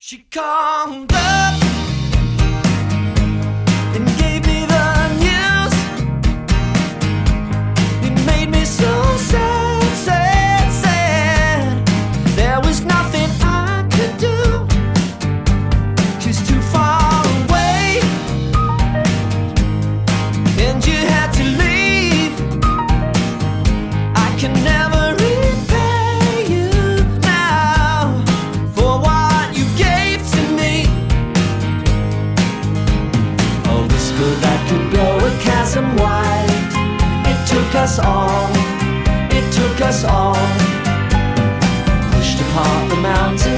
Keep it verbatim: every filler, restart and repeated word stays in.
She called up and gave me the news. It made me so sad, sad, sad. There was nothing I could do. She's too far away, and you had to leave. I can never repay you now for what you gave to me. A whisper that could blow a chasm wide. It took us all, it took us all. Pushed apart the mountain